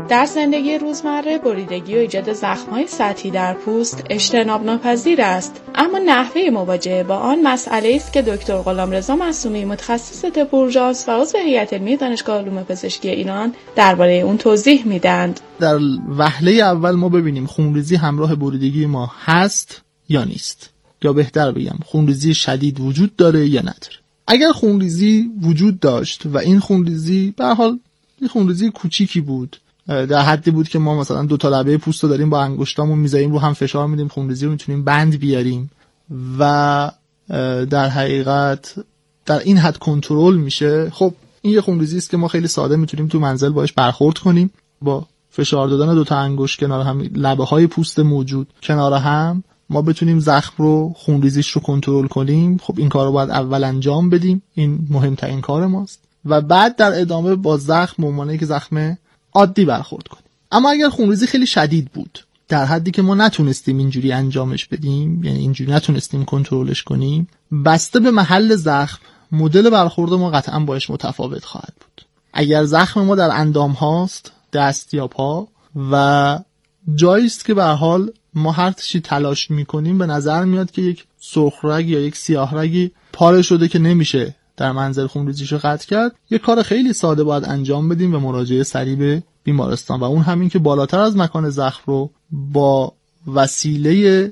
در زندگی روزمره بریدگی و ایجاد زخم‌های سطحی در پوست اجتناب ناپذیر است، اما نحوه مواجهه با آن مسئله است که دکتر غلامرضا معصومی متخصص طب اورژانس و عضو هیئت علمی دانشگاه علوم پزشکی ایران درباره اون توضیح میدند. در وهله اول ما ببینیم خونریزی همراه بریدگی ما هست یا نیست، یا بهتر بگم خونریزی شدید وجود داره یا نداره. اگر خونریزی وجود داشت و این خونریزی به هر حال یه خونریزی کوچیکی بود، در حدی بود که ما مثلا 2 تا لبه پوست رو داریم با انگشتامون میذاریم رو هم فشار میدیم، خونریزی رو میتونیم بند بیاریم و در حقیقت در این حد کنترل میشه، خب این یه خونریزی است که ما خیلی ساده میتونیم تو منزل باهاش برخورد کنیم، با فشار دادن 2 تا انگشت کنار هم، لبه های پوست موجود کنار هم، ما بتونیم زخم رو خونریزیش رو کنترل کنیم. خب این کار رو باید اول انجام بدیم، این مهمترین کار ماست، و بعد در ادامه با زخم ممانعه که زخم عادی برخورد کنیم. اما اگر خونریزی خیلی شدید بود در حدی که ما نتونستیم اینجوری انجامش بدیم، یعنی اینجوری نتونستیم کنترلش کنیم، بسته به محل زخم مدل برخورد ما قطعا باش متفاوت خواهد بود. اگر زخم ما در اندام هاست، دست یا پا، و جایی است که به هر حال ما هر چی تلاش میکنیم به نظر میاد که یک سرخ رگ یا یک سیاه رگی پاره شده که نمیشه در منزل خونریزیشو قطع کرد، یک کار خیلی ساده باید انجام بدیم و مراجعه سریع به بیمارستان، و اون همین که بالاتر از مکان زخم رو با وسیله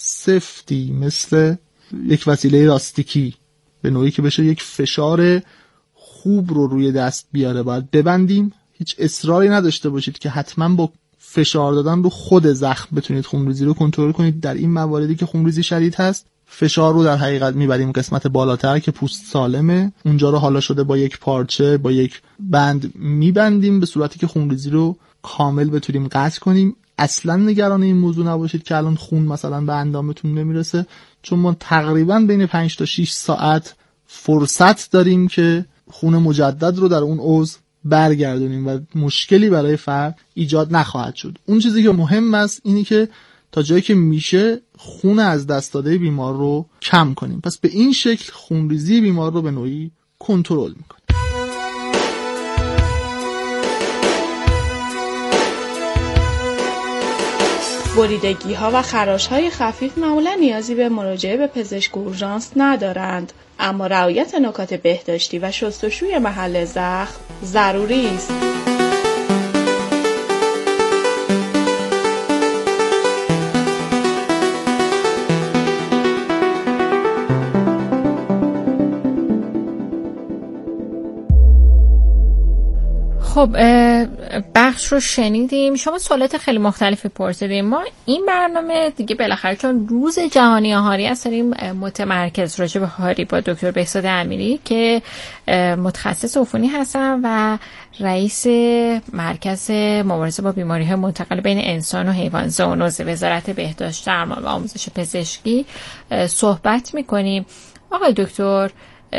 سفتی مثل یک وسیله راستیکی به نوعی که بشه یک فشار خوب رو روی دست بیاره باید ببندیم. هیچ اصراری نداشته باشید که حتما با فشار دادن رو خود زخم بتونید خونریزی رو کنترل کنید. در این مواردی که خونریزی شدید هست، فشار رو در حقیقت میبریم قسمت بالاتر که پوست سالمه، اونجا رو حالا شده با یک پارچه با یک بند میبندیم به صورتی که خونریزی رو کامل بتونیم قطع کنیم. اصلا نگران این موضوع نباشید که الان خون مثلا به اندامتون نمیرسه، چون ما تقریبا بین 5 تا 6 ساعت فرصت داریم که خون مجدد رو در اون عضو برگردونیم و مشکلی برای فرد ایجاد نخواهد شد. اون چیزی که مهم است اینی که تا جایی که میشه خون از دست داده بیمار رو کم کنیم. پس به این شکل خونریزی بیمار رو به نوعی کنترل میکنیم. بریدگی ها و خراش های خفیف معمولا نیازی به مراجعه به پزشک اورژانس ندارند، اما رعایت نکات بهداشتی و شستشوی محل زخم ضروری است. خب بخش رو شنیدیم، شما سوالات خیلی مختلفی پرسیدیم. ما این برنامه دیگه بالاخره چون روز جهانی هاری است داریم متمرکز راجع به هاری با دکتر بهزاد امیری که متخصص عفونی هستن و رئیس مرکز مبارزه با بیماری‌های منتقل بین انسان و حیوان زئونوز وزارت بهداشت درمان و آموزش پزشکی صحبت می‌کنیم. آقای دکتر،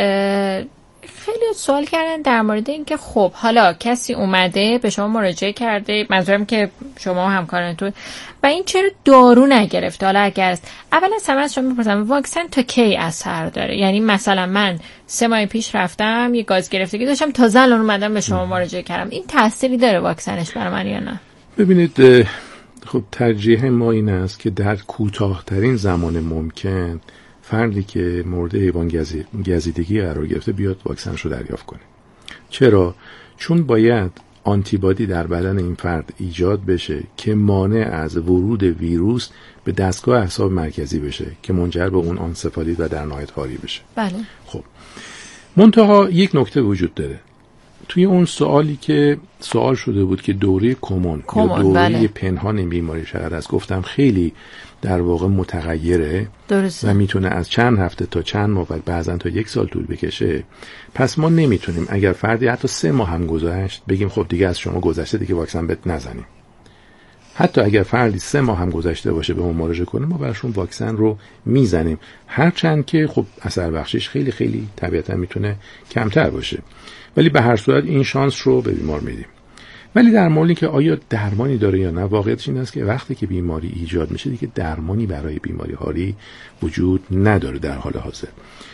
خیلی سوال کردن در مورد این که خب حالا کسی اومده به شما مراجعه کرده، منظورم که شما همکارانتون، و این چرا دارو نگرفته؟ حالا اگر اول از همه از شما میپرسم واکسن تا کی اثر داره؟ یعنی مثلا من 3 ماه پیش رفتم یه گاز گرفتگی داشتم، تازه الان اومدم به شما مراجعه کردم، این تأثیری داره واکسنش برای من یا نه؟ ببینید، خب ترجیح ما این است که در کوتاه‌ترین زمان ممکن فردی که مورد حیوان گزیدگی قرار گرفته بیاد واکسنش رو دریافت کنه. چرا؟ چون باید آنتیبادی در بدن این فرد ایجاد بشه که مانع از ورود ویروس به دستگاه اعصاب مرکزی بشه که منجر به اون آنسفالیت و در نهایت هاری بشه. بله. خب منتها یک نکته وجود داره. توی اون سوالی که سوال شده بود که دوره کمون یا دوره بله. پنهان این بیماری چقدر است، گفتم خیلی در واقع متغیره. درسته. و میتونه از چند هفته تا چند ماه و بعضن تا 1 سال طول بکشه. پس ما نمیتونیم اگر فردی حتی 3 ماه هم گذشت بگیم خب دیگه از شما گذشته دیگه واکسن بهت نزنیم. حتی اگر فردی 3 ماه هم گذشته باشه به ما مراجعه کنه ما براشون واکسن رو میزنیم، هرچند که خب اثر بخشش خیلی خیلی طبیعتا میتونه کمتر باشه، ولی به هر صورت این شانس رو به بیمار میدیم. ولی در مورد که آیا درمانی داره یا نه، واقعیتش این است که وقتی که بیماری ایجاد میشه دیگه درمانی برای بیماری هاری وجود نداره در حال حاضر.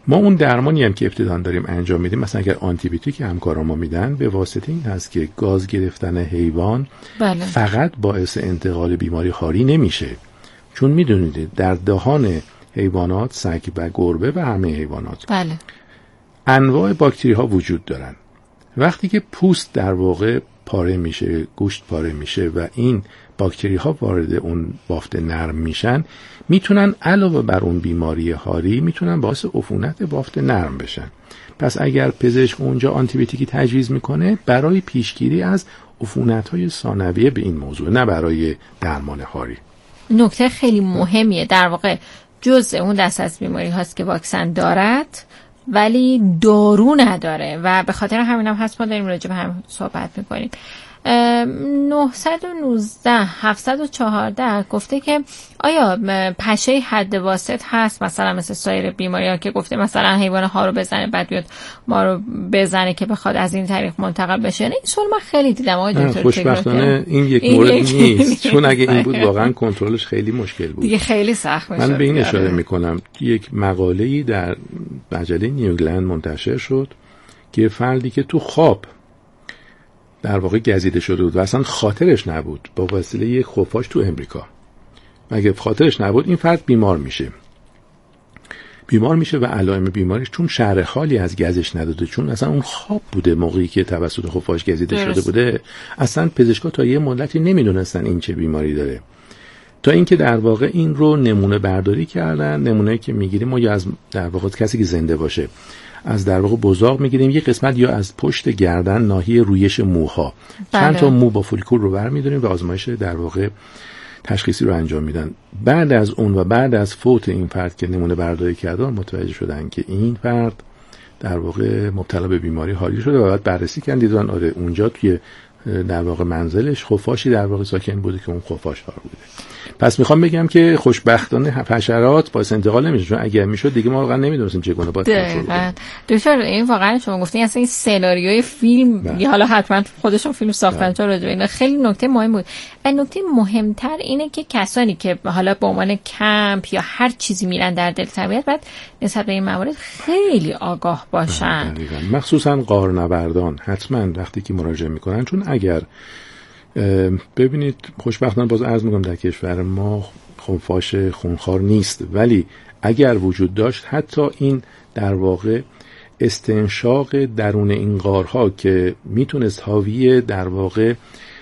ما اون درمانی هم که ابتداً داریم انجام میدیم، مثلا اگر آنتیبیوتیک همکاران ما میدن، به واسطه این هست که گاز گرفتن حیوان بله. فقط باعث انتقال بیماری هاری نمیشه، چون میدونید در دهان حیوانات، سگ و گربه و همه حیوانات بله. انواع باکتری ها وجود دارن. وقتی که پوست در واقع پاره میشه، گوشت پاره میشه و این باکتری ها وارد اون بافت نرم میشن، میتونن علاوه بر اون بیماری هاری میتونن باعث عفونت بافت نرم بشن. پس اگر پزشک اونجا آنتیبیوتیکی تجویز میکنه برای پیشگیری از عفونت های ثانویه به این موضوع، نه برای درمان هاری. نکته خیلی مهمیه، در واقع جزء اون دست از بیماری هاست که واکسن دارد ولی دارو نداره و به خاطر همین هم هست ما داریم راجع به هم صحبت میکنیم. 919-714 گفته که آیا پشه حد واسط هست مثلا مثل سایر بیماری ها که گفته مثلا حیوان ها رو بزنه بعد بیاد ما رو بزنه که بخواد از این طریق منتقل بشه؟ نه، این سوال من خیلی دیدم آقای دکتر. خوشبختانه این یک مورد نیست، چون اگه این بود واقعا کنترلش خیلی مشکل بود، دیگه خیلی سخت میشد. من به این اشاره میکنم یک مقاله‌ای در مجله نیوگلند منتشر شد که فردی که تو خواب در واقع گزیده شده بود و اصلا خاطرش نبود با وسیله یک خفاش تو امریکا، اگه خاطرش نبود این فرد بیمار میشه و علائم بیماریش چون شرح حالی از گزش نداده، چون اصلا اون خواب بوده موقعی که توسط خفاش گزیده شده بوده، اصلا پزشکا تا یه مدتی نمیدونستن این چه بیماری داره، تا اینکه در واقع این رو نمونه برداری کردن. نمونه‌ای که میگیریم ما یا از در واقع کسی که زنده باشه از در واقع بزاق میگیریم، یه قسمت یا از پشت گردن ناحیه رویش موها، چند تا مو با فولیکول رو برمی‌داریم و آزمایش در واقع تشخیصی رو انجام میدن. بعد از اون و بعد از فوت این فرد که نمونه برداری کردن متوجه شدن که این فرد در واقع مبتلا به بیماری هاری شده و بعد بررسی کردن دیدن آره اونجا توی در واقع منزلش خفاشی در واقع ساکن بوده که اون خفاش هار بوده. پس میخوام بگم که خوشبختانه حشرات باعث انتقال نمیشه، چون اگر میشد دیگه ما واقعا نمیدونستیم چگونه باید کنترل کنیم. دکتر این واقعا شما گفتین اصلا این سناریوی فیلم یا حالا حتما خودشون فیلم ساختن چون راجع به اینا خیلی نکته مهم بود. و نکته مهمتر اینه که کسانی که حالا به عنوان کمپ یا هر چیزی میرن در دل طبیعت باید نسبت به این موارد خیلی آگاه باشن، مخصوصا غارنوردان حتما وقتی که مراجعه میکنن، چون اگر ببینید خوشبختانه باز عرض میکنم در کشور ما خفاش خونخوار نیست، ولی اگر وجود داشت حتی این در واقع استنشاق درون این غارها که میتونست حاوی در واقع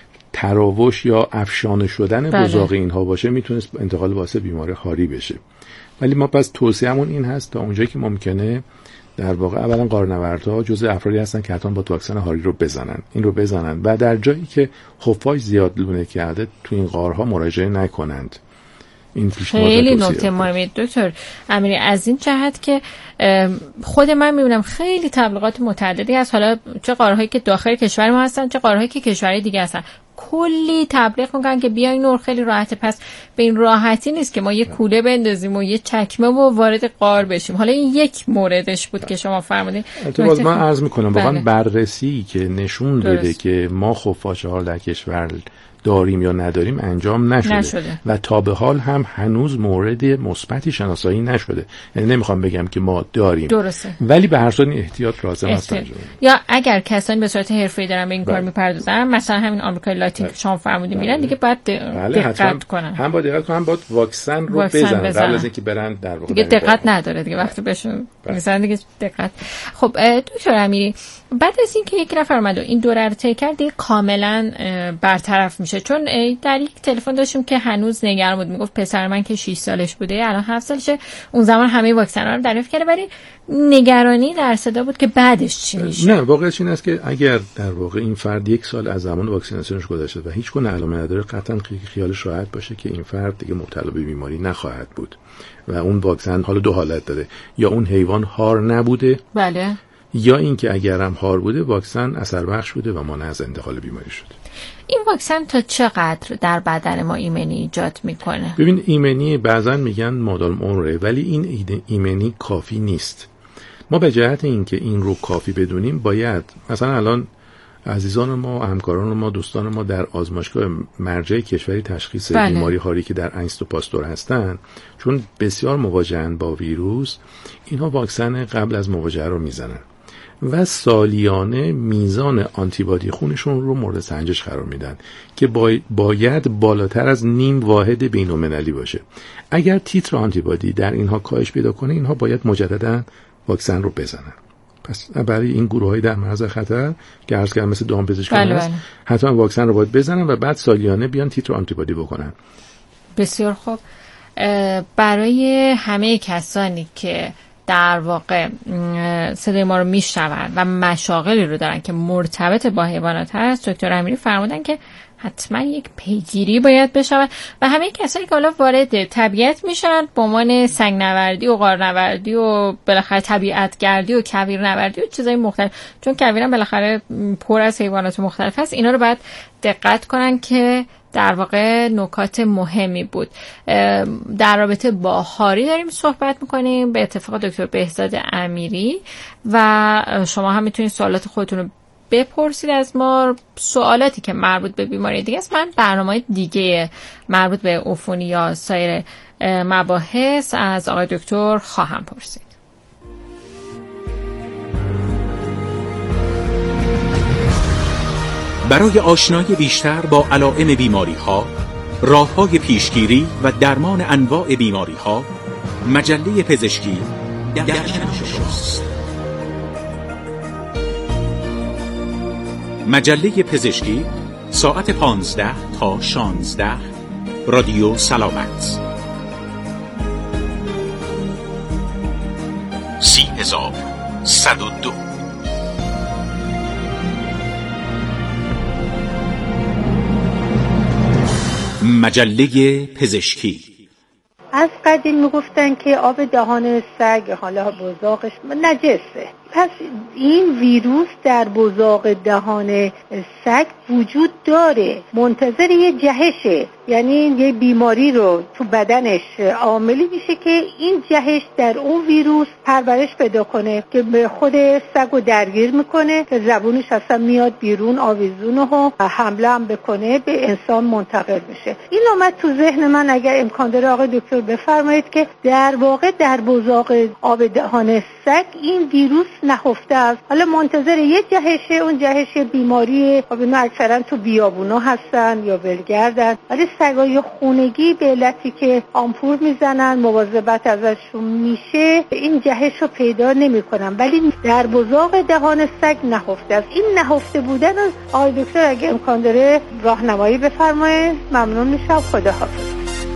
تراوش یا افشانه شدن بزاق اینها باشه میتونست انتقال واسه بیماری هاری بشه. ولی ما پس توصیه‌مون این هست تا اونجایی که ممکنه در واقع اولا غارنوردها جزء افرادی هستن که حتما با واکسن هاری رو بزنن و در جایی که خفاش زیاد لونه کرده تو این غارها مراجعه نکنند. این خیلی نکته مهمه دکتر امیری از این جهت که خود من میبینم خیلی تبلیغات متعددی هست، حالا چه غارهایی که داخل کشور ما هستن چه غارهایی که کشورهای دیگه هستن، کلی تبلیغ میکنن که بیاین نور خیلی راحته. پس به این راحتی نیست که ما یه کوله بندازیم و یه چکمه و وارد غار بشیم. حالا این یک موردش بود که شما فرمودین. باز من عرض میکنم واقعا بررسی که نشون بده که ما خفاش هار در کشور داریم یا نداریم انجام نشده و تا به حال هم هنوز مورد مثبتی شناسایی نشده. یعنی نمیخوام بگم که ما داریم، درسته، ولی به هر صورت احتیاط لازم است. یا اگر کسانی به صورت حرفه‌ای دارن به این کار میپردازن، مثلا همین آمریکای لاتین که شما فرمودین میرن دیگه باید دقت کنن، هم باید دقت کنن، هم باید واکسن رو بزنن قبل از اینکه برن در واقع دیگه دقت نداره دیگه وقتی بهشون میزنن دیگه دقت. خب دکتر امیری بعد از اینکه یک نفر اومد و این دوره رو طی کرد دیگه کاملا برطرف میشه، چون در یک تلفن داشتیم که هنوز نگران بود، میگفت پسر من که 6 سالش بوده الان 7 سالشه، اون زمان همه واکسن‌ها رو دریافت کرده، ولی نگرانی در صدا بود که بعدش چی میشه. نه واقعیت این است که اگر در واقع این فرد 1 سال از زمان واکسیناسیونش گذشته و هیچ گونه علامه نداره، قطعاً خیالش راحت باشه که این فرد دیگه مبتلا به بیماری نخواهد بود و اون واکسن حالا 2 حالت داره، یا اون حیوان هار نبوده، بله، یا اینکه اگر هم هار بوده واکسن اثر بخش بوده و مانع از انتقال بیماری شده. این واکسن تا چقدر در بدن ما ایمنی ایجاد میکنه؟ ببین ایمنی بعضن میگن مادام عمره، ولی این ایمنی کافی نیست. ما به جهت اینکه این رو کافی بدونیم باید مثلا الان عزیزان ما، همکاران ما، دوستان ما در آزمایشگاه مرجع کشوری تشخیص بله. بیماری هاری که در انگست و پاستور هستن، چون بسیار مواجهن با ویروس، اینها واکسن قبل از مواجهه رو میزنن و سالیانه میزان آنتیبادی خونشون رو مورد سنجش قرار میدن که باید بالاتر از نیم واحد بین‌المللی باشه. اگر تیتر آنتیبادی در اینها کاهش پیدا کنه، اینها باید مجددا واکسن رو بزنن. پس برای این گروه‌های در معرض خطر که عرض کردم مثل دامپزشکان هست، حتما واکسن رو باید بزنن و بعد سالیانه بیان تیتر آنتیبادی بکنن. بسیار خوب. برای همه کسانی که در واقع صدای ما رو میشنون و مشاغلی رو دارن که مرتبط با حیوانات هست، دکتر امیری فرمودن که حتما یک پیگیری باید بشود و همه کسانی که حالا وارد طبیعت میشن به عنوان سنگنوردی و غارنوردی و بالاخره طبیعتگردی و کویرنوردی و چیزای مختلف، چون کویر هم بالاخره پر از حیوانات مختلف هست، اینا رو باید دقت کنن که در واقع نکات مهمی بود. در رابطه با هاری داریم صحبت میکنیم به اتفاق دکتر بهزاد امیری و شما هم میتونید سوالات خودتون رو بپرسید از ما. سوالاتی که مربوط به بیماری دیگه است، من برنامه‌های دیگه مربوط به عفونی یا سایر مباحث از آقای دکتر خواهم پرسید. برای آشنایی بیشتر با علائم بیماری‌ها، راه‌های پیشگیری و درمان انواع بیماری‌ها، مجله پزشکی در شماست. مجله پزشکی ساعت 15 تا 16 رادیو سلامت 30102 مجله پزشکی. از قدیم میگفتن که آب دهان سگ حالا بزاقش نجسه، پس این ویروس در بزاق دهان سگ وجود داره، منتظر یه جهشه، یعنی یه بیماری رو تو بدنش عاملی میشه که این جهش در اون ویروس پرورش پیدا کنه که به خود سگ رو درگیر میکنه که زبونش اصلا میاد بیرون، آویزون رو حمله هم بکنه، به انسان منتقل بشه. این اومد تو ذهن من، اگر امکان داره آقای دکتر بفرمایید که در واقع در بزاق آب دهان سگ این ویروس نهفته است، حالا منتظر یه جهشه، اون جهش بیماری اینا اکثرا تو بیابونا هستن یا ولگردن، ولی سگای خونگی به علتی که آمپول میزنن مواظبت ازشون میشه این جهش رو پیدا نمیکنن، ولی در بزاق دهان سگ نهفته است. این نهفته بودن از آقای دکتر اگه امکان داره راهنمایی بفرمایید ممنون میشم. خداحافظ.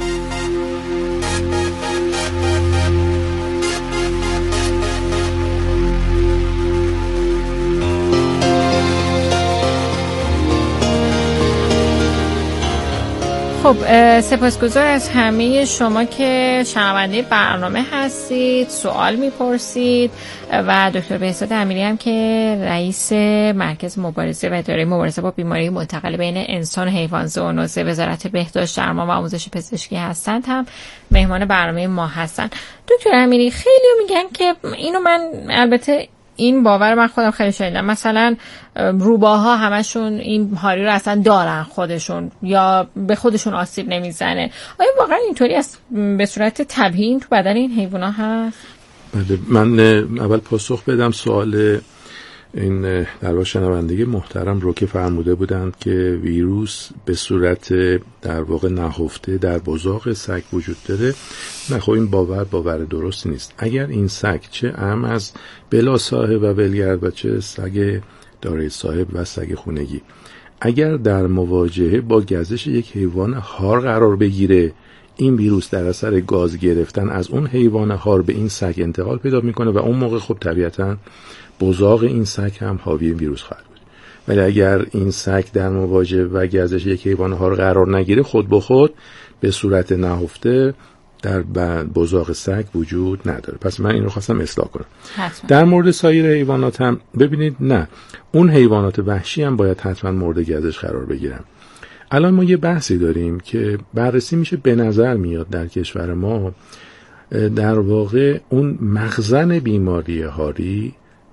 خب سپاسگزار از همه شما که شنونده برنامه هستید، سوال میپرسید و دکتر بهزاد امیری هم که رئیس مرکز مبارزه و اداره مبارزه با بیماری منتقل بین انسان و حیوان زوونوز وزارت بهداشت درمان و آموزش پزشکی هستند هم مهمان برنامه ما هستند. دکتر امیری خیلی میگن که اینو من البته این باور من خودم خیلی شنیدم، مثلا روباها همشون این هاری رو اصلا دارن خودشون یا به خودشون آسیب نمیزنه. آیا واقعا اینطوری است به صورت طبیعی تو بدن این حیونا هست؟ بله، من اول پاسخ بدم سوال این در واقع شنونده محترم رو که فرموده بودند که ویروس به صورت در واقع نهفته در بزاق سگ وجود داره. نه خب این باور درست نیست. اگر این سگ چه اعم از بلا صاحب و ولگرد و چه سگ دارای صاحب و سگ خونگی، اگر در مواجهه با گزش یک حیوان هار قرار بگیره، این ویروس در اثر گاز گرفتن از اون حیوان هار به این سگ انتقال پیدا میکنه و اون موقع خب طبیعتاً بزاق این سگ هم حاوی ویروس خواهد بود. ولی اگر این سگ در مواجهه و گزش یک حیوان هار قرار نگیره، خود به خود به صورت نهفته در بزاق سگ وجود نداره. پس من این رو خواستم اصلاح کنم. در مورد سایر حیوانات هم ببینید، نه اون حیوانات وحشی هم باید حتما مورد گزش قرار بگیرن. الان ما یه بحثی داریم که بررسی میشه، به نظر میاد در کشور ما در واقع اون مخزن بیماری هاری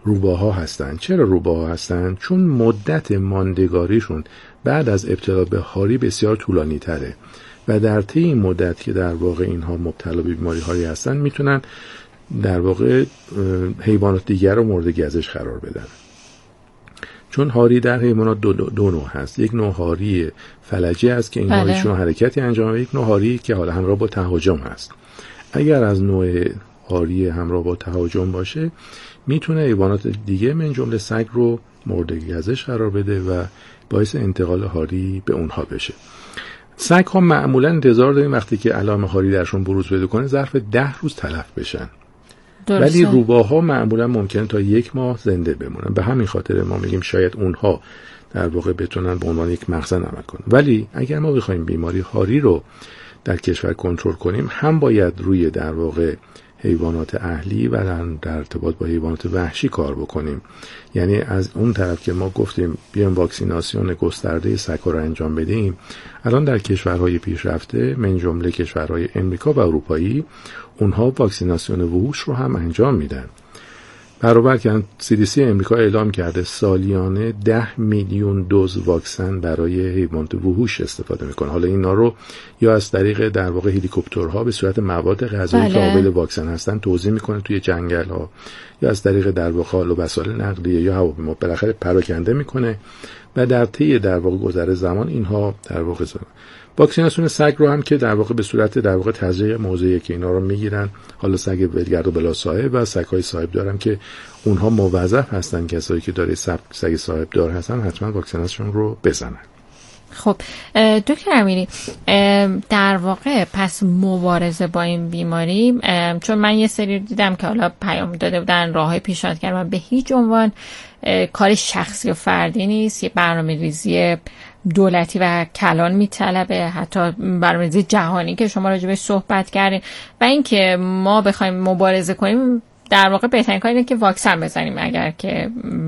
روباها هستن. چرا روباها هستن؟ چون مدت ماندگاریشون بعد از ابتلا به هاری بسیار طولانی تره و در طی این مدت که در واقع اینها مبتلا به بیماری هاری هستن میتونن در واقع حیوانات دیگر رو مورد گزش قرار بدن. چون هاری در حیوانات دو نوع هست. یک نوع هاری فلجی است که اینها هیچ نوع حرکتی انجام میده، یک نوع هاری که حالا همراه با تهاجم هست. اگر از نوع هاری همراه با تهاجم باشه میتونه حیوانات دیگه من جمله سگ رو مورد گزش قرار بده و باعث انتقال هاری به اونها بشه. سگ ها معمولا انتظار داریم وقتی که علائم هاری درشون بروز پیدا کنه ظرف 10 روز تلف بشن. ولی روباها معمولا ممکنه تا 1 ماه زنده بمونن. به همین خاطر ما میگیم شاید اونها در واقع بتونن به عنوان یک مخزن عمل کنن. ولی اگر ما بخوایم بیماری هاری رو در کشور کنترل کنیم، هم باید روی در واقع حیوانات اهلی و در ارتباط با حیوانات وحشی کار بکنیم. یعنی از اون طرف که ما گفتیم بیایم واکسیناسیون گسترده سگ‌ها رو انجام بدیم، الان در کشورهای پیشرفته من جمله کشورهای امریکا و اروپایی اونها واکسیناسیون وحوش رو هم انجام میدن. برابر که CDC امریکا اعلام کرده سالیانه 10 میلیون دوز واکسن برای حیوانات وحوش استفاده میکنه. حالا اینا رو یا از طریق در واقع هلیکوپترها به صورت مواد غذایی که قابل واکسن هستن توزیع میکنه توی جنگل ها، یا از طریق در واقع وسایل نقلیه یا هواپیما بالاخره پراکنده میکنه و در طی در واقع گذر زمان اینها در واقع واکسیناسیون سگ رو هم که در واقع به صورت در واقع تزریق موضعی که اینا رو میگیرن، حالا سگ ولگرد و بلا صاحب و سگ‌های صاحب دارن که اونها موظف هستن کسایی که داره سگ صاحب دار هستن حتما واکسیناسیون رو بزنن. خب دکتر امیری، در واقع پس مبارزه با این بیماری، چون من یه سری دیدم که حالا پیام داده بودن راههای پیشنهاد کردن، به هیچ عنوان کار شخصی و فردی نیست، یه برنامه‌ریزی دولتی و کلان میطلبه، حتی برنامه‌ریزی جهانی که شما راجع بهش صحبت کردین، و اینکه ما بخوایم مبارزه کنیم در واقع بهترین کار اینه که واکسن بزنیم اگر که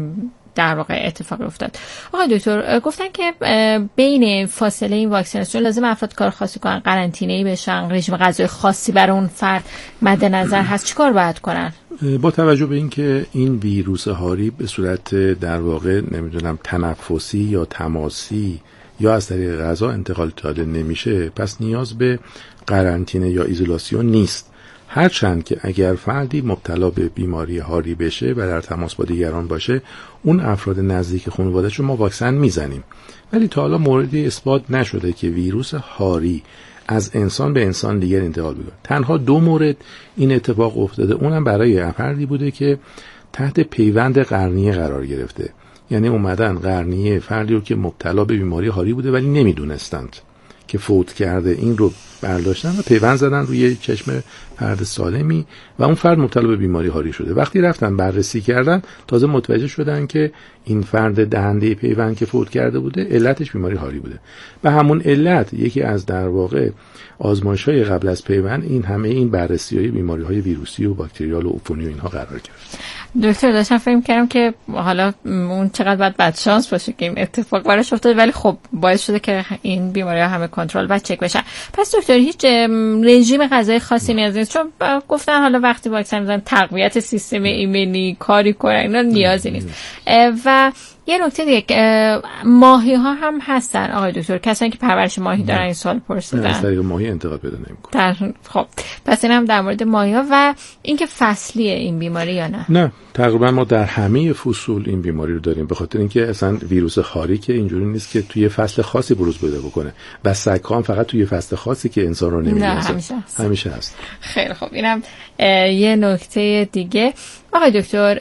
در واقع اتفاقی افتاد. آقای دکتر گفتن که بین فاصله این واکسیناسیون لازم افراد کار خاصی کنن، قرنطینه‌ای بشن، رژیم غذایی خاصی برای اون فرد مد نظر هست، چیکار باید کنن؟ با توجه به اینکه این ویروس هاری به صورت در واقع نمیدونم تنفسی یا تماسی یا از طریق غذا انتقال داده نمیشه، پس نیاز به قرنطینه یا ایزولاسیون نیست. هرچند که اگر فردی مبتلا به بیماری هاری بشه و در تماس با دیگران باشه، اون افراد نزدیک خانواده‌اش ما واکسن میزنیم. ولی تا حالا موردی اثبات نشده که ویروس هاری از انسان به انسان دیگر انتقال بده. تنها 2 مورد این اتفاق افتاده، اونم برای افرادی بوده که تحت پیوند قرنیه قرار گرفته. یعنی اومدن قرنیه فردی رو که مبتلا به بیماری هاری بوده ولی نمیدونستند که فوت کرده این رو برداشتن و پیوند زدن روی چشم فرد سالمی و اون فرد مبتلا به بیماری هاری شده. وقتی رفتن بررسی کردن تازه متوجه شدن که این فرد دهنده پیوند که فوت کرده بوده علتش بیماری هاری بوده. به همون علت یکی از در واقع آزمایش‌های قبل از پیوند این همه این بررسی‌های بیماری‌های ویروسی و باکتریال و عفونی و اینها قرار گرفت. دکتر داشتم فکر کردم که حالا اون چقدر باید بدشانس باشه که این اتفاق براش افتاده، ولی خب باعث شده که این بیماری‌ها همه کنترل و چک بشن. پس دکتر هیچ رژیم غذایی خاصی نیاز نیست، چون گفتن حالا وقتی واکسن میزنن تقویت سیستم ایمنی کاری کنن، اینا نیازی نیست. و یه نکته دیگه، ماهی ها هم هستن آقای دکتر، کسانی که پرورش ماهی دارن این سوال پرسیدن. از طریق ماهی انتقال پیدا نمی‌کنه. خب پس این هم در مورد ماهی ها و اینکه فصلیه این بیماری یا نه؟ نه، تقریبا ما در همه فصول این بیماری رو داریم، به خاطر اینکه اصلا ویروس هاری که اینجوری نیست که توی فصل خاصی بروز پیدا بکنه و سگ‌ها هم فقط توی فصل خاصی که انسان رو نمی‌گیره. همیشه هست. خیلی خب، اینم یه نکته دیگه. آقای دکتر،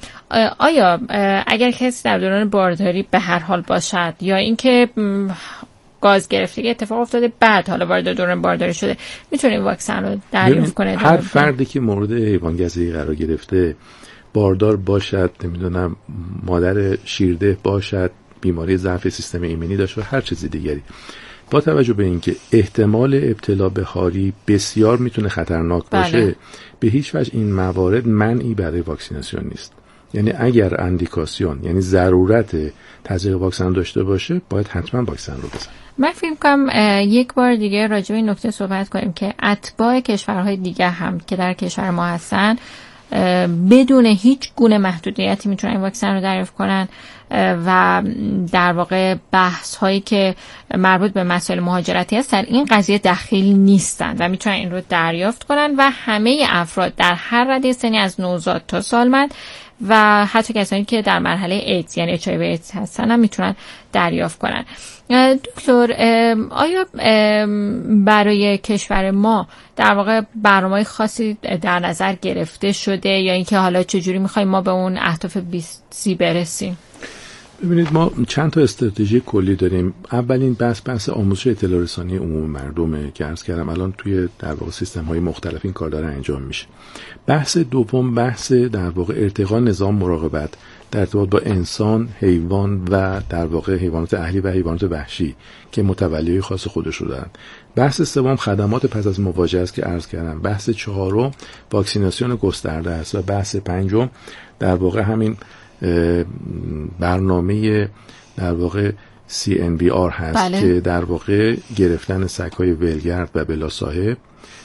آیا اگر کسی در دوران بارداری به هر حال باشد یا اینکه گاز گرفتگی اتفاق افتاده بعد حالا وارد دوران بارداری شده، میتونه واکسن رو دریافت کنه؟ هر فردی که مورد حیوان گزیده قرار گرفته، باردار باشد، نمیدونم مادر شیرده باشد، بیماری ضعف سیستم ایمنی داشته، هر چیز دیگری، با توجه به اینکه احتمال ابتلا به هاری بسیار میتونه خطرناک باشه، به هیچ وجه این موارد منعی برای واکسیناسیون نیست. یعنی اگر اندیکاسیون، یعنی ضرورت تزریق واکسن داشته باشه، باید حتما واکسن رو بزنه. من فکر کنم یک بار دیگه راجع به این نکته صحبت کنیم که اتباع کشورهای دیگه هم که در کشور ما هستن بدون هیچ گونه محدودیتی میتونن این واکسن رو دریافت کنن و در واقع بحث هایی که مربوط به مسائل مهاجرتی هست در این قضیه دخیل نیستن و میتونن این رو دریافت کنن و همه افراد در هر رده سنی از نوزاد تا سالمند و حتی کسانی که در مرحله ایدز یعنی HIV ایدز هستن هم میتونن دریافت کنن. دکتر آیا برای کشور ما در واقع برنامه‌های خاصی در نظر گرفته شده یا اینکه حالا چجوری می‌خوایم ما به اون اهداف 2030 برسیم؟ ببینید ما چند تا استراتژی کلی داریم. اولین بحث آموزش اطلاع رسانی عموم مردمه که عرض کردم الان توی در واقع سیستم‌های مختلف این کار داره انجام میشه. بحث دوم بحث در واقع ارتقاء نظام مراقبت در ارتباط با انسان، حیوان و در واقع حیوانات اهلی و حیوانات وحشی که متولیای خاص خودش رو دارن. بحث سوم خدمات پس از مواجهه است که عرض کردم. بحث چهارم واکسیناسیون گسترده است و بحث پنجم در واقع همین برنامه در واقع CNBR هست که در واقع گرفتن سگ‌های ولگرد و بلا صاحب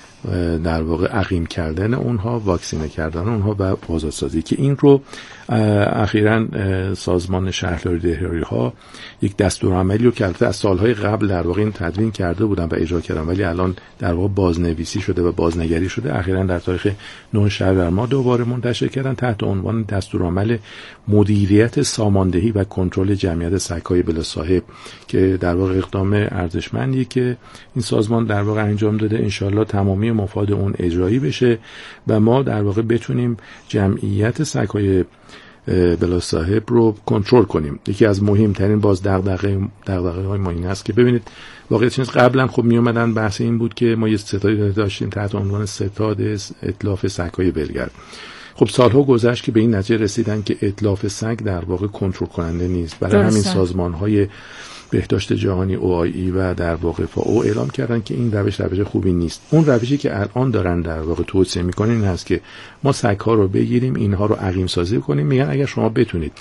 در واقع عقیم کردن اونها، واکسینه کردن اونها و آزادسازی که این رو اخیراً سازمان شهرداری دهیاری ها یک دستورالعملی رو که البته از سالهای قبل در واقع این تدوین کرده بودن و اجرا کردن ولی الان در واقع بازنویسی شده و بازنگری شده، اخیراً در تاریخ 9 شهریور ماه دوباره منتشر کردن تحت عنوان دستورالعمل مدیریت ساماندهی و کنترل جمعیت سگ‌های بلا صاحب که در واقع اقدام ارزشمندی که این سازمان در واقع انجام داده. انشالله تمامی مفاد اون اجرایی بشه و ما در واقع بتونیم جمعیت سگ‌های بلا صاحب رو کنترل کنیم. یکی از مهمترین باز دغدغه‌های ما این است که ببینید واقعیت اینه قبلا خب می اومدن بحث این بود که ما یه ستاد داشتیم تحت عنوان ستاد اتلاف سگ‌های ولگرد. خب سالها گذشت که به این نتیجه رسیدن که اتلاف سگ در واقع کنترل کننده نیست. برای همین سازمان‌های بهداشت جهانی OIE و در واقع FAO اعلام کردن که این روش خوبی نیست. اون روشی که الان دارن در واقع توصیه میکنن این هست که ما سگ‌ها رو بگیریم، اینها رو عقیم سازی کنیم. میگن اگر شما بتونید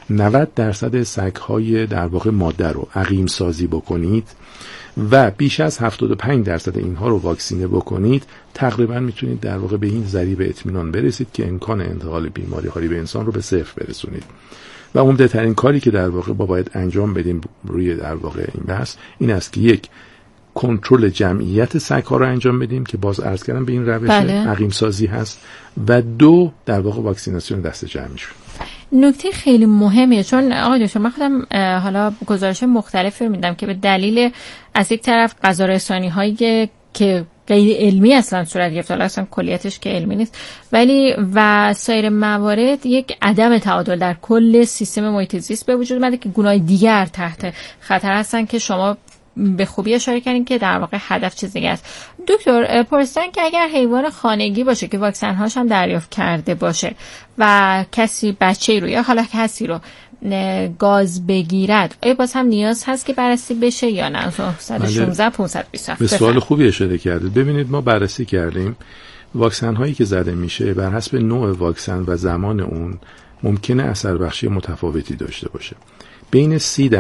90% سگ‌های در واقع ماده رو عقیم سازی بکنید و بیش از 75% اینها رو واکسینه بکنید، تقریبا میتونید در واقع به این ذریب اطمینان برسید که امکان انتقال بیماری‌های به انسان رو به صفر برسونید. و عمده ترین کاری که در واقع باید انجام بدیم روی در واقع این بحث این است که یک کنترل جمعیت سگ‌ها رو انجام بدیم که باز عرض کردم به این روش عقیم سازی هست و دو در واقع واکسیناسیون دست جمعی شد. نکته خیلی مهمه چون آقای دکتر من خودم حالا گزارش مختلفی میدم که به دلیل از یک طرف غذارسانی هایی که غیر علمی اصلا صورت گرفت، حالا اصلا کلیتش که علمی نیست ولی و سایر موارد یک عدم تعادل در کل سیستم محیط زیست به وجود اومده که گونه‌های دیگر تحت خطر هستن که شما به خوبی اشاره کردین که در واقع هدف چیز دیگه است. دکتر پرسیدن که اگر حیوان خانگی باشه که واکسن هاش هم دریافت کرده باشه و کسی بچه‌ای رو یا حالا کسی رو گاز بگیرد آیا باز هم نیاز هست که بررسی بشه یا نه؟ 116 527 به سوال خوبی اشاره کردید. ببینید ما بررسی کردیم واکسن هایی که زده میشه بر حسب نوع واکسن و زمان اون ممکنه اثر بخشی متفاوتی داشته باشه. بین 30%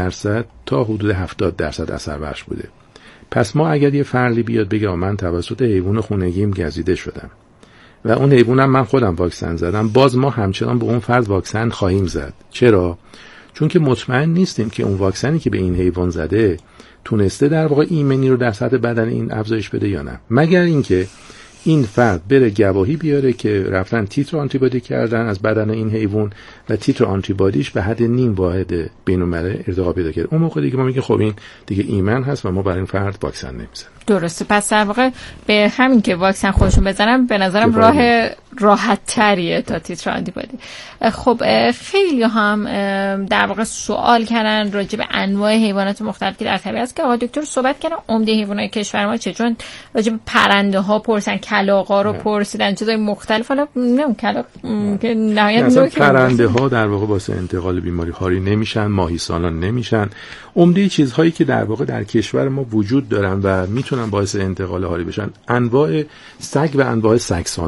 تا حدود 70% اثر بخش بوده. پس ما اگر یه فردی بیاد بگه من توسط حیوان خونگیم گزیده شدم و اون حیوانم من خودم واکسن زدم، باز ما همچنان به اون فرد واکسن خواهیم زد. چرا؟ چون که مطمئن نیستیم که اون واکسنی که به این حیوان زده تونسته در واقع ایمنی رو در سطح بدن این افزایش بده یا نه، مگر اینکه این فرد بره گواهی بیاره که رفتن تیتر آنتیبادی کردن از بدن این حیوان و تیتر آنتیبادیش به حد نیم واحد بین‌المللی ارتقا پیدا کرد. اون موقع دیگه ما میگیم خب این دیگه ایمن هست و ما برای این فرد واکسن نمیزنیم. درسته. پس در واقع به همین که واکسن خودشون بزنن به نظرم راه راحت تریه تا تیتر آنتیبادی. خب خیلی هم در واقع سوال کردن راجع به انواع حیوانات مختلف که در طبیعت است که آقا دکتر صحبت کردن عمده حیوانات کشور ما چون راجع به پرنده ها پرسن، کلاغا رو پرسیدن، چیزای مختلف. حالا نمیدونم کلاغ که نهایت پرنده ها در واقع واسه انتقال بیماری هاری نمیشن، ماهیسالان نمیشن. عمده چیزهایی که در واقع در کشور ما وجود دارن و میتونن باعث انتقال هاری بشن انواع سگ و انواع سگسانان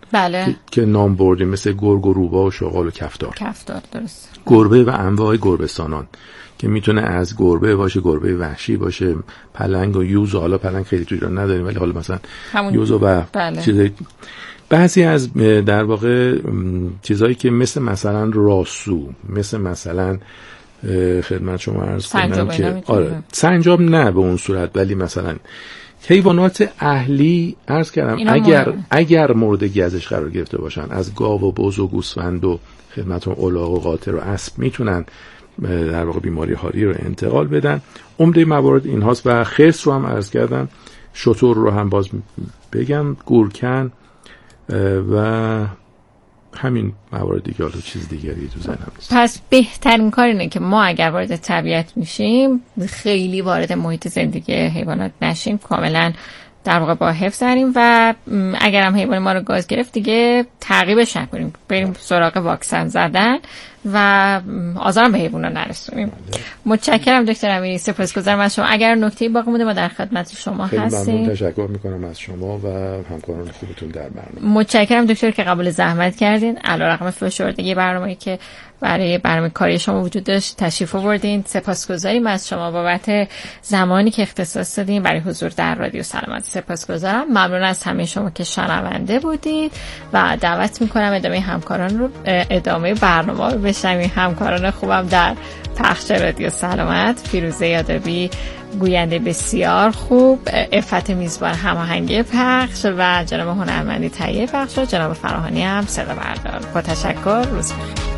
بله. که نام بردیم، مثل گرگ و روباه و شغال و کفتار. درست. گربه و انواع گربه‌سانان که میتونه از گربه باشه، گربه وحشی باشه، پلنگ و یوز، و حالا پلنگ خیلی تو ایران نداریم ولی حالا مثلا یوز و بله. چیزای بعضی از در واقع چیزایی که مثلا راسو، مثلا خدمت شما عرض کنم که سنجاب نه به اون صورت، ولی مثلا حیوانات اهلی عرض کردم اگر مورد گزش قرار گرفته باشن، از گاو و بز و گوسفند و خدمتون الاغ و قاطر و اسب میتونن در واقع بیماری هاری رو انتقال بدن. عمده موارد این هاست و خرس رو هم عرض کردم، شتر رو هم باز بگم، گورکن و همین موارد دیگه، حالا چیز دیگری تو ذهنم نیست. پس بهترین کار اینه که ما اگر وارد طبیعت میشیم خیلی وارد محیط زندگی حیوانات نشیم، کاملا در واقع با حفظ داریم و اگر هم حیوان ما رو گاز گرفت دیگه تعقیبش نکنیم، بریم سراغ واکسن زدن و آزار به حیونا نرسونیم. متشکرم دکتر امیری، سپاسگزارم از شما. اگر نکته‌ای باقی مونده ما در خدمت شما هستیم. خیلی ممنون، تشکر میکنم از شما و همکاران خوبتون در برنامه. متشکرم دکتر که قبول زحمت کردین، علیرغم فشردگی برنامه‌ای که برای برنامه کاری شما وجود داشت تشریف آوردین. سپاسگزاریم از شما بابت زمانی که اختصاص دادین برای حضور در رادیو سلامت. سپاسگزارم. ممنون از همه شما که شنونده بودید و دعوت میکنم ادامه برنامه رو بشنوید. همکاران خوبم در پخش رادیو سلامت، فیروزه یادبی گوینده بسیار خوب، عفت میزبان هماهنگی پخش و جناب هنرمندی تهیه پخش و جناب فراهانی هم صدا بردار. با تشکر، روز بخیر.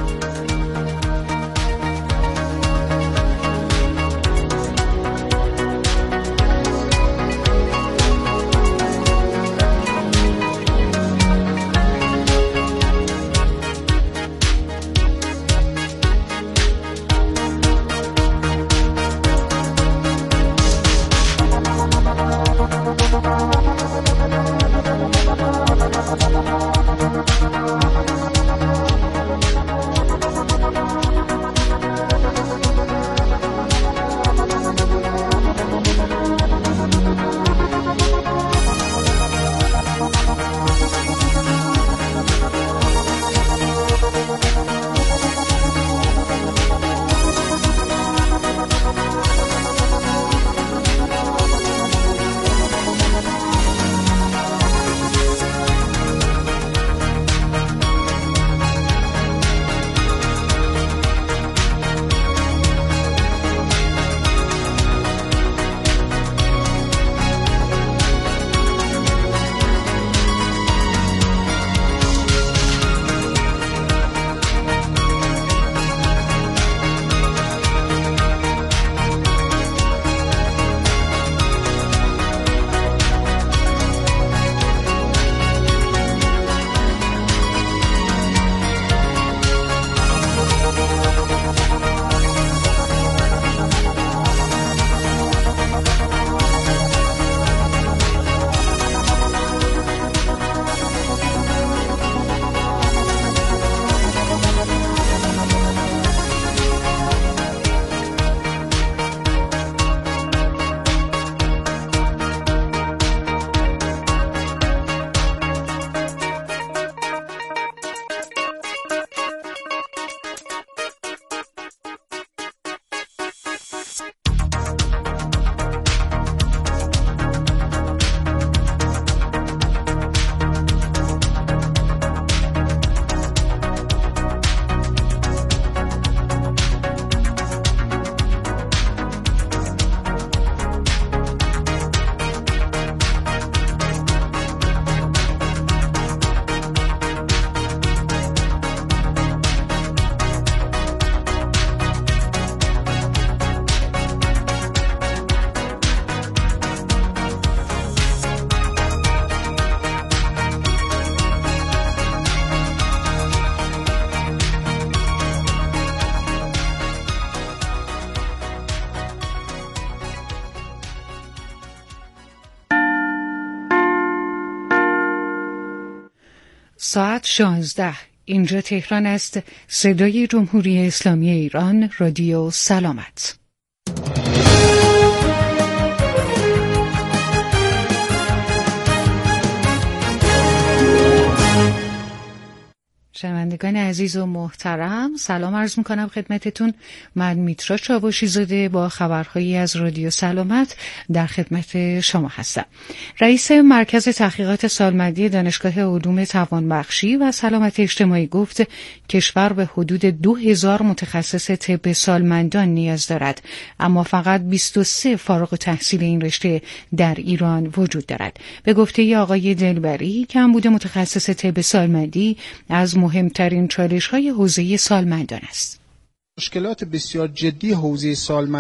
ساعت 16. اینجا تهران است. صدای جمهوری اسلامی ایران، رادیو سلامت. شنوندگان عزیز و محترم، سلام عرض میکنم خدمتتون. من میترا چاوشی زاده با خبرهایی از رادیو سلامت در خدمت شما هستم. رئیس مرکز تحقیقات سالمندی دانشگاه علوم توانبخشی و سلامت اجتماعی گفت کشور به حدود 2000 متخصص طب سالمندان نیاز دارد، اما فقط 23 فارغ التحصیل این رشته در ایران وجود دارد. به گفته آقای دلبری، کمبود متخصص طب سالمندی از مهمترین چالش‌های حوزه سالمندان است. مشکلات بسیار جدی حوزه سالمندان